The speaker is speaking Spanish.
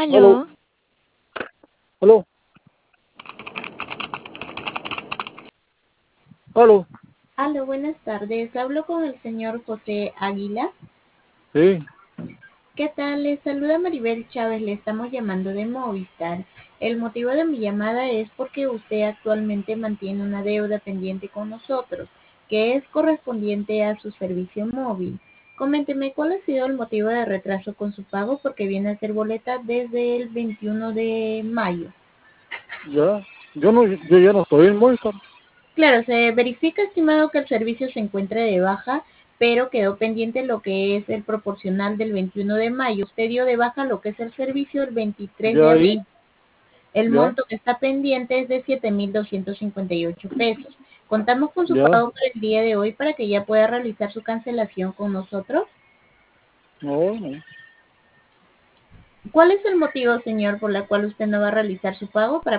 Aló, Aló, aló, aló, aló, buenas tardes. Hablo con el señor José Águila. sí, ¿Qué tal? Les saluda Maribel Chávez. Le estamos llamando de Movistar. El motivo de mi llamada es porque usted actualmente mantiene una deuda pendiente con nosotros, que es correspondiente a su servicio móvil. Coménteme cuál ha sido el motivo de retraso con su pago porque viene a ser boleta desde el 21 de mayo. ya, yo ya no estoy en Movistar, Claro, se verifica, estimado, que el servicio se encuentre de baja, pero quedó pendiente lo que es el proporcional del 21 de mayo. Usted dio de baja lo que es el servicio el 23 de ya abril. ahí, El ya, monto que está pendiente es de 7.258 pesos. Contamos con su ya, pago para el día de hoy para que ya pueda realizar su cancelación con nosotros. no, no, ¿Cuál es el motivo, señor, por la cual usted no va a realizar su pago? Para